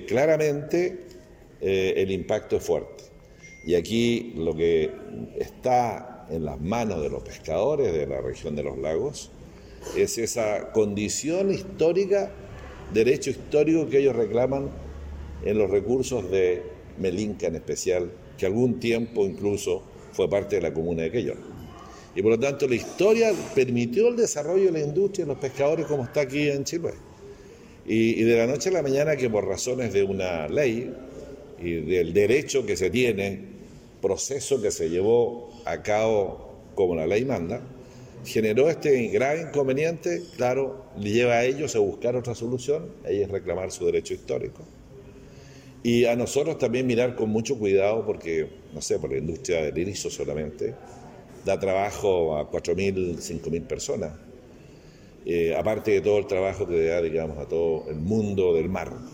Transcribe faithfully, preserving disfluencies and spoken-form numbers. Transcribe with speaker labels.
Speaker 1: que claramente eh, el impacto es fuerte. Y aquí lo que está en las manos de los pescadores de la región de los lagos es esa condición histórica, derecho histórico que ellos reclaman en los recursos de Melinca en especial, que algún tiempo incluso fue parte de la comuna de Quellón. Y por lo tanto la historia permitió el desarrollo de la industria de los pescadores como está aquí en Chiloé. Y, y de la noche a la mañana, que por razones de una ley y del derecho que se tiene, proceso que se llevó a cabo como la ley manda, generó este grave inconveniente. Claro, le lleva a ellos a buscar otra solución, a ellos reclamar su derecho histórico. Y a nosotros también mirar con mucho cuidado porque, no sé, por la industria del erizo solamente, da trabajo a cuatro mil, cinco mil personas, eh, aparte de todo el trabajo que da, digamos, a todo el mundo del mar.